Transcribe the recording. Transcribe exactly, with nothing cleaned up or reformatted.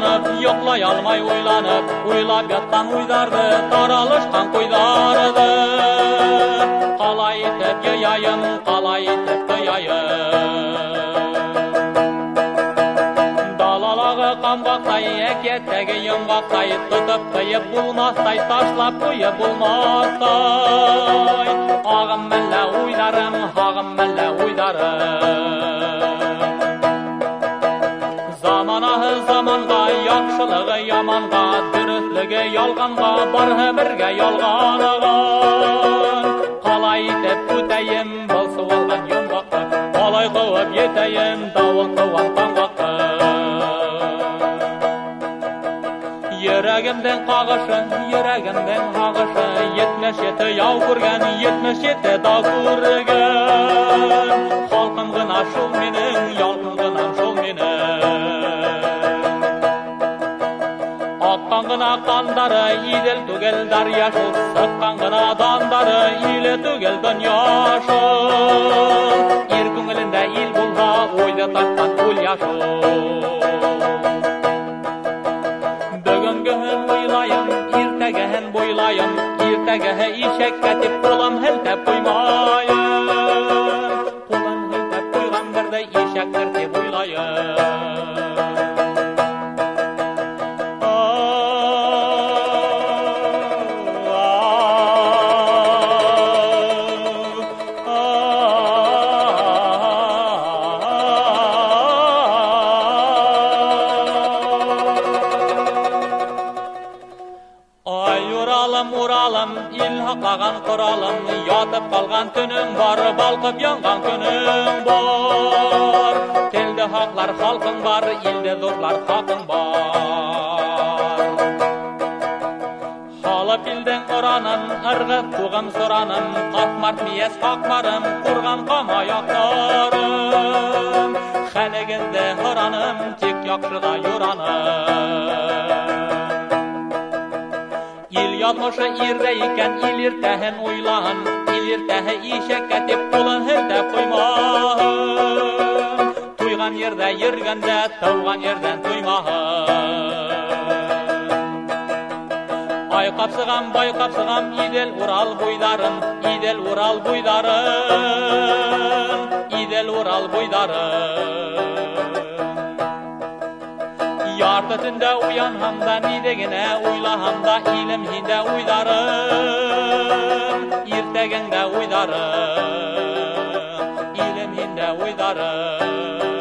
ойланып, йоқлай алмай ойланып, ойлап ятқан уйдарды, таралышқан қойдарды. Қалай етіп жаяйын, қалай етіп тояйын. Далалағы қамғақтай, әкеттегі йомғақтай, тұтып тыйып болмастай, ташлап қойып болмастай. Ағым мәлі уйдарым, ағым мәлі уйдарым. Заманағы заманға, яқшылығы яманға, дүріслігі ялғанға, бары бірге ялғанығын. Қалай етіп өтейін, бұл суалған йомғаққа, қалай қауып етейін, дауыл қауан қамғаққа. Йөрәгемден қағышы, йөрәгемден қағышы, етмеш еті яу көрген, етмеш еті дау көрген. Халқым ғына шул менің, ялқым ғына шул менің. Аққан ғына қандары, идел түгел дарияшыл, сыққан ғына дандары, илі түгел дүнияшыл. Ер көңілінде ел болға, ойды тартқан көл яшыл. Бүгінгіхін ойлайым, ертегіхін бойлайым, ертегіхі ишек кәтіп, қолым хілтәп қоймайым. Қолым хілтәп қойған бірді ишек кіртеп ойлайым. Уралым, ил хақлаған құралым, ятып қалған түнің бар, балқып янған күнің бар. Телді хақлар халқың бар, елді зорлар хақың бар. Халып елдің ұранын, ырғып туғым сұранын, қасмарт миес хақмарым, құрған қамаяқтарым. Хәлігізді ұраным, тек яқшыға юраным. Ил язмышы ирде икән, ил иртәһен уйлаһын, ил иртәһе ишәккә тип ҡулын һелтәп ҡуймаһын. Туйған ерҙә йөргәндә, тыуған ерҙән туймаһын. Ай ҡапсығам, бай ҡапсығам, Идел Урал буйҙарын, Идел Урал буйҙарын, Идел Урал буйҙарын. Ярты төндә уянһам да, нидегенә уйлаһам да, илем һиндә уйҙарым, иртәгеңдә уйҙарым, илем һиндә уйҙарым.